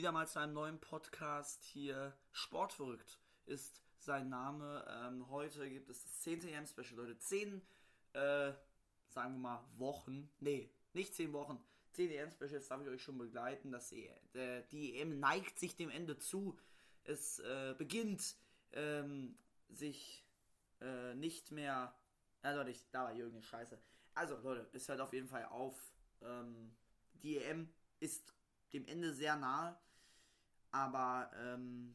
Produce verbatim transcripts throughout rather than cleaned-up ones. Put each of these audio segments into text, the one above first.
wieder mal zu einem neuen Podcast hier. Sportverrückt ist sein Name. Ähm, heute gibt es das zehnte E M-Special, Leute. Zehn, äh, sagen wir mal, Wochen. Nee, nicht zehn Wochen. Zehn E M-Specials darf ich euch schon begleiten. Das e- der, die E M neigt sich dem Ende zu. Es äh, beginnt ähm, sich äh, nicht mehr... Ja, Leute, ich, da war irgendeine Scheiße. Also, Leute, es hört auf jeden Fall auf. Ähm, die E M ist dem Ende sehr nahe. Aber, ähm,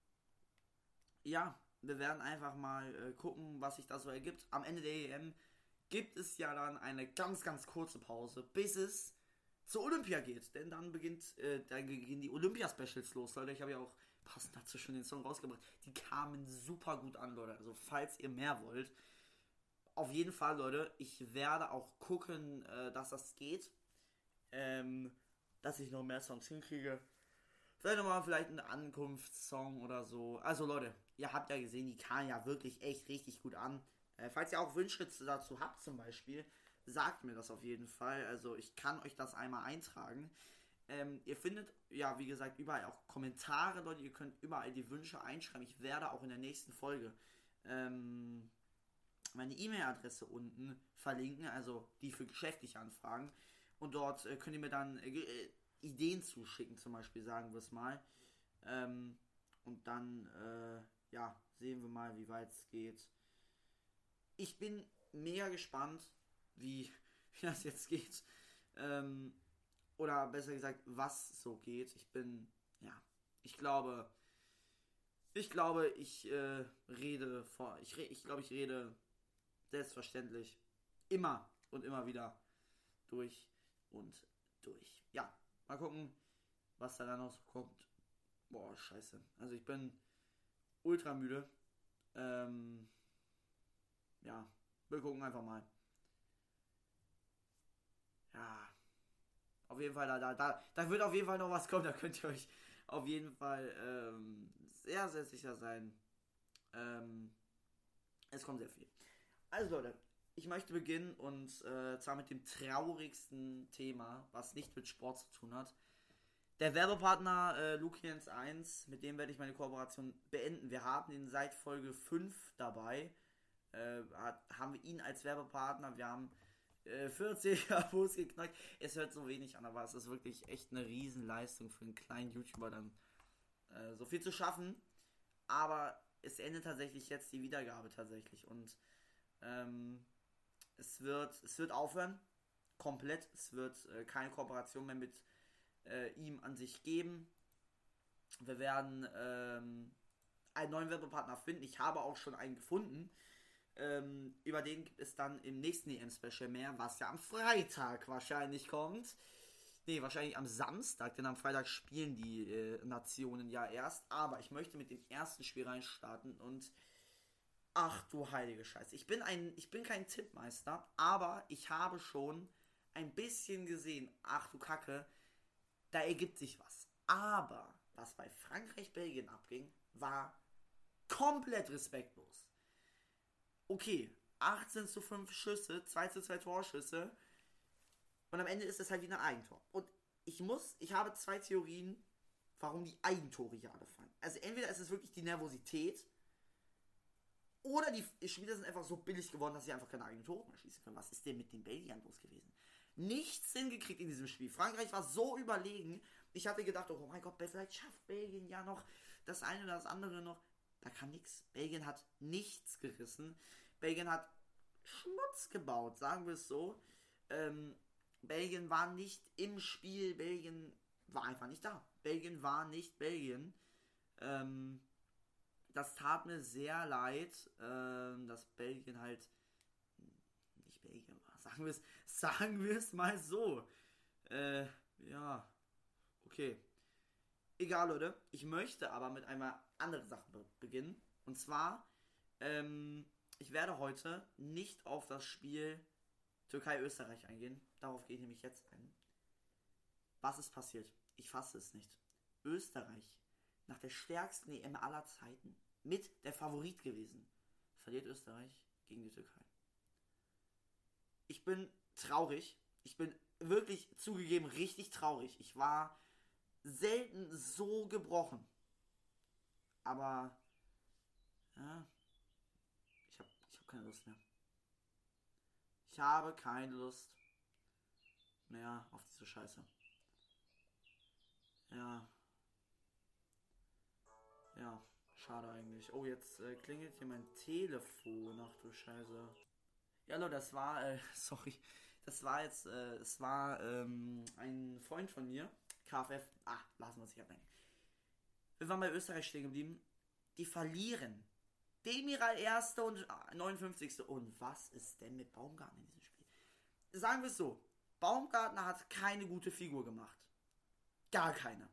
ja, wir werden einfach mal äh, gucken, was sich da so ergibt. Am Ende der E M gibt es ja dann eine ganz, ganz kurze Pause, bis es zur Olympia geht. Denn dann beginnt, äh, dann gehen die Olympia-Specials los, Leute. Ich habe ja auch passend dazu schon den Song rausgebracht. Die kamen super gut an, Leute. Also, falls ihr mehr wollt, auf jeden Fall, Leute, ich werde auch gucken, äh, dass das geht. Ähm, dass ich noch mehr Songs hinkriege. Vielleicht nochmal vielleicht ein Ankunftssong oder so. Also Leute, ihr habt ja gesehen, die kam ja wirklich echt richtig gut an. Äh, falls ihr auch Wünsche dazu habt zum Beispiel, sagt mir das auf jeden Fall. Also ich kann euch das einmal eintragen. Ähm, ihr findet, ja wie gesagt, überall auch Kommentare, Leute. Ihr könnt überall die Wünsche einschreiben. Ich werde auch in der nächsten Folge ähm, meine E-Mail-Adresse unten verlinken, also die für geschäftliche Anfragen. Und dort äh, könnt ihr mir dann äh, Ideen zuschicken, zum Beispiel, sagen wir es mal. Ähm, und dann, äh, ja, sehen wir mal, wie weit es geht. Ich bin mega gespannt, wie, wie das jetzt geht. Ähm, oder besser gesagt, was so geht. Ich bin, ja, ich glaube, ich glaube, ich äh, rede vor, ich, re, ich glaube, ich rede selbstverständlich immer und immer wieder durch und durch. Ja, mal gucken, was da dann noch so kommt. Boah, scheiße. Also ich bin ultra müde. Ähm, ja, wir gucken einfach mal. Ja, auf jeden Fall, da, da, da, da wird auf jeden Fall noch was kommen. Da könnt ihr euch auf jeden Fall ähm, sehr, sehr sicher sein. Ähm, es kommt sehr viel. Also Leute, ich möchte beginnen und äh, zwar mit dem traurigsten Thema, was nicht mit Sport zu tun hat. Der Werbepartner äh, Lukians eins, mit dem werde ich meine Kooperation beenden. Wir haben ihn seit Folge fünf dabei. Äh, hat, haben wir ihn als Werbepartner. Wir haben äh, vierzig Abos geknackt. Es hört so wenig an, aber es ist wirklich echt eine Riesenleistung für einen kleinen YouTuber, dann äh, so viel zu schaffen. Aber es endet tatsächlich jetzt die Wiedergabe tatsächlich. Und ähm, es, wird, es wird aufhören. Komplett. Es wird äh, keine Kooperation mehr mit äh, ihm an sich geben. Wir werden ähm, einen neuen Werbepartner finden. Ich habe auch schon einen gefunden. Ähm, über den gibt es dann im nächsten E M-Special mehr, was ja am Freitag wahrscheinlich kommt. Ne, wahrscheinlich am Samstag, denn am Freitag spielen die äh, Nationen ja erst. Aber ich möchte mit dem ersten Spiel reinstarten und ach du heilige Scheiße. Ich bin ein, ich bin kein Tippmeister, aber ich habe schon ein bisschen gesehen, ach du Kacke, da ergibt sich was. Aber was bei Frankreich-Belgien abging, war komplett respektlos. Okay, achtzehn zu fünf Schüsse, zwei zu zwei Torschüsse und am Ende ist es halt wieder ein Eigentor. Und ich muss, ich habe zwei Theorien, warum die Eigentore hier alle fallen. Also entweder ist es wirklich die Nervosität oder die Spieler sind einfach so billig geworden, dass sie einfach keine eigenen Tore mehr schießen können. Was ist denn mit den Belgiern los gewesen? Nichts hingekriegt in diesem Spiel. Frankreich war so überlegen. Ich hatte gedacht, oh mein Gott, vielleicht schafft Belgien ja noch das eine oder das andere noch. Da kam nichts. Belgien hat nichts gerissen. Belgien hat Schmutz gebaut, sagen wir es so. Ähm, Belgien war nicht im Spiel. Belgien war einfach nicht da. Belgien war nicht Belgien. Ähm, das tat mir sehr leid, ähm, dass Belgien halt nicht Belgien war. Sagen wir es, sagen wir es mal so. Äh, ja, okay. Egal, Leute. Ich möchte aber mit einer anderen Sache be- beginnen. Und zwar, ähm, ich werde heute nicht auf das Spiel Türkei-Österreich eingehen. Darauf gehe ich nämlich jetzt ein. Was ist passiert? Ich fasse es nicht. Österreich, nach der stärksten E M aller Zeiten, mit der Favorit gewesen, verliert Österreich gegen die Türkei. Ich bin traurig. Ich bin wirklich zugegeben richtig traurig. Ich war selten so gebrochen. Aber, ja, ich habe ich hab keine Lust mehr. Ich habe keine Lust mehr auf diese Scheiße. Ja. Ja, schade eigentlich. Oh, jetzt äh, klingelt hier mein Telefon. Ach du Scheiße. Ja, Leute, das war, äh, sorry. Das war jetzt, äh, es war, ähm, ein Freund von mir. K F F. Ah, lassen wir es sich ablenken. Wir waren bei Österreich stehen geblieben. Die verlieren. Demiral Erste und neunundfünfzigste Und was ist denn mit Baumgartner in diesem Spiel? Sagen wir es so. Baumgartner hat keine gute Figur gemacht. Gar keine.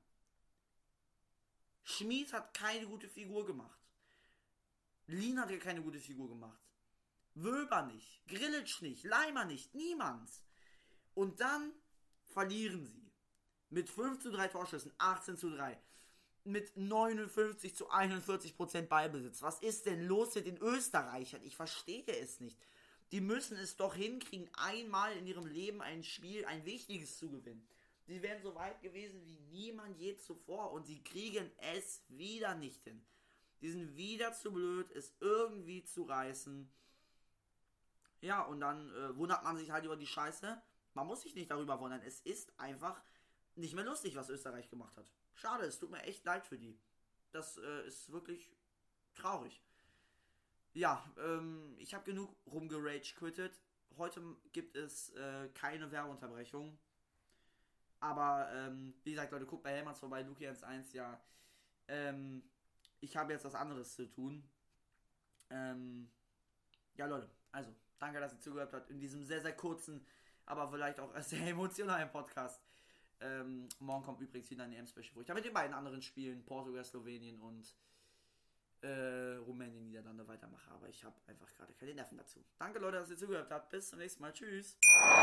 Schmid hat keine gute Figur gemacht. Lien hat ja keine gute Figur gemacht. Wöber nicht. Grillitsch nicht. Leimer nicht. Niemand. Und dann verlieren sie. Mit fünf zu drei Torschüssen. achtzehn zu drei. Mit neunundfünfzig zu einundvierzig Prozent Ballbesitz. Was ist denn los mit den Österreichern? Ich verstehe es nicht. Die müssen es doch hinkriegen, einmal in ihrem Leben ein Spiel, ein wichtiges zu gewinnen. Sie wären so weit gewesen wie niemand je zuvor und sie kriegen es wieder nicht hin. Die sind wieder zu blöd, es irgendwie zu reißen. Ja, und dann äh, wundert man sich halt über die Scheiße. Man muss sich nicht darüber wundern. Es ist einfach nicht mehr lustig, was Österreich gemacht hat. Schade, es tut mir echt leid für die. Das äh, ist wirklich traurig. Ja, ähm, ich habe genug rumgerage-quittet. Heute gibt es äh, keine Werbeunterbrechung. Aber, ähm, wie gesagt, Leute, guckt bei Helmans vorbei, Luki eins eins, ja. Ähm, ich habe jetzt was anderes zu tun. Ähm, ja, Leute, also, danke, dass ihr zugehört habt in diesem sehr, sehr kurzen, aber vielleicht auch sehr emotionalen Podcast. Ähm, morgen kommt übrigens wieder eine E M-Special, wo ich da mit den beiden anderen Spielen, Portugal, Slowenien und äh, Rumänien, Niederlande weitermache. Aber ich habe einfach gerade keine Nerven dazu. Danke, Leute, dass ihr zugehört habt. Bis zum nächsten Mal. Tschüss.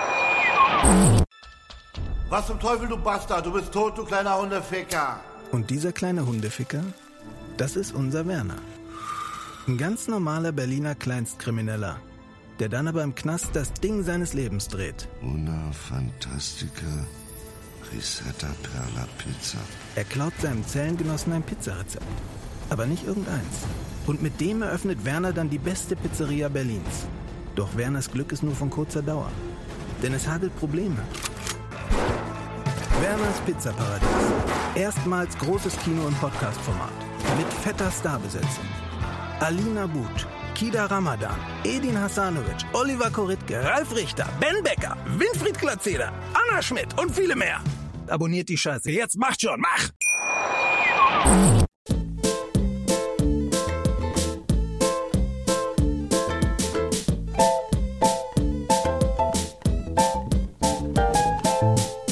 Was zum Teufel, du Bastard? Du bist tot, du kleiner Hundeficker. Und dieser kleine Hundeficker, das ist unser Werner. Ein ganz normaler Berliner Kleinstkrimineller, der dann aber im Knast das Ding seines Lebens dreht. Una Fantastica Risetta Perla Pizza. Er klaut seinem Zellengenossen ein Pizzarezept. Aber nicht irgendeins. Und mit dem eröffnet Werner dann die beste Pizzeria Berlins. Doch Werners Glück ist nur von kurzer Dauer. Denn es hagelt Probleme. Werners Pizzaparadies. Erstmals großes Kino- und Podcast-Format. Mit fetter Starbesetzung. Alina But, Kida Ramadan, Edin Hasanovic, Oliver Koritke, Ralf Richter, Ben Becker, Winfried Glatzeder, Anna Schmidt und viele mehr. Abonniert die Scheiße. Jetzt macht schon, mach!